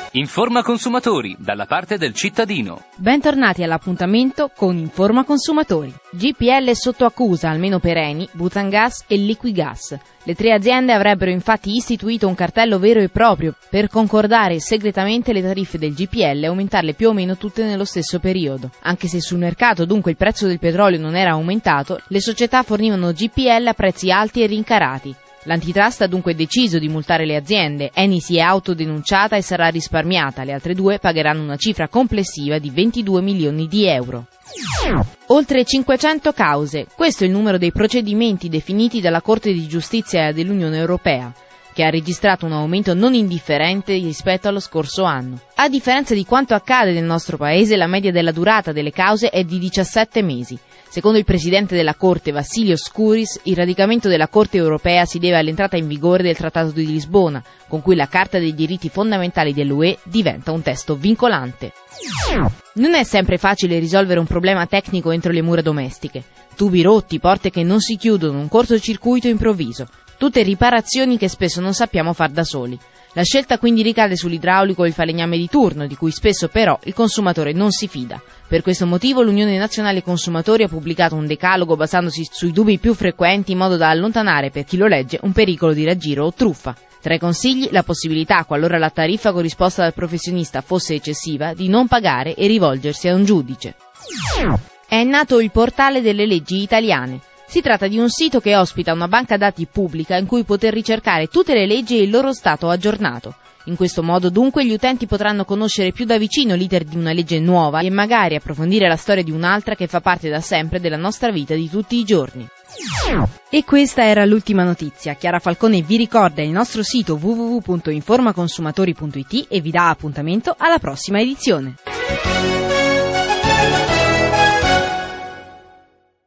Informa consumatori, dalla parte del cittadino. Bentornati all'appuntamento con Informa Consumatori. GPL sotto accusa, almeno per Eni, Butangas e Liquigas. Le tre aziende avrebbero infatti istituito un cartello vero e proprio per concordare segretamente le tariffe del GPL e aumentarle più o meno tutte nello stesso periodo. Anche se sul mercato dunque il prezzo del petrolio non era aumentato, le società fornivano GPL a prezzi alti e rincarati. L'antitrust ha dunque deciso di multare le aziende, Eni si è autodenunciata e sarà risparmiata, le altre due pagheranno una cifra complessiva di 22 milioni di euro. Oltre 500 cause, questo è il numero dei procedimenti definiti dalla Corte di Giustizia dell'Unione Europea, che ha registrato un aumento non indifferente rispetto allo scorso anno. A differenza di quanto accade nel nostro paese, la media della durata delle cause è di 17 mesi. Secondo il presidente della Corte, Vassilios Skouris, il radicamento della Corte europea si deve all'entrata in vigore del Trattato di Lisbona, con cui la Carta dei diritti fondamentali dell'UE diventa un testo vincolante. Non è sempre facile risolvere un problema tecnico entro le mura domestiche. Tubi rotti, porte che non si chiudono, un cortocircuito improvviso. Tutte riparazioni che spesso non sappiamo far da soli. La scelta quindi ricade sull'idraulico o il falegname di turno, di cui spesso però il consumatore non si fida. Per questo motivo l'Unione Nazionale Consumatori ha pubblicato un decalogo basandosi sui dubbi più frequenti in modo da allontanare per chi lo legge un pericolo di raggiro o truffa. Tra i consigli, la possibilità, qualora la tariffa corrisposta dal professionista fosse eccessiva, di non pagare e rivolgersi a un giudice. È nato il portale delle leggi italiane. Si tratta di un sito che ospita una banca dati pubblica in cui poter ricercare tutte le leggi e il loro stato aggiornato. In questo modo dunque gli utenti potranno conoscere più da vicino l'iter di una legge nuova e magari approfondire la storia di un'altra che fa parte da sempre della nostra vita di tutti i giorni. E questa era l'ultima notizia. Chiara Falcone vi ricorda il nostro sito www.informaconsumatori.it e vi dà appuntamento alla prossima edizione.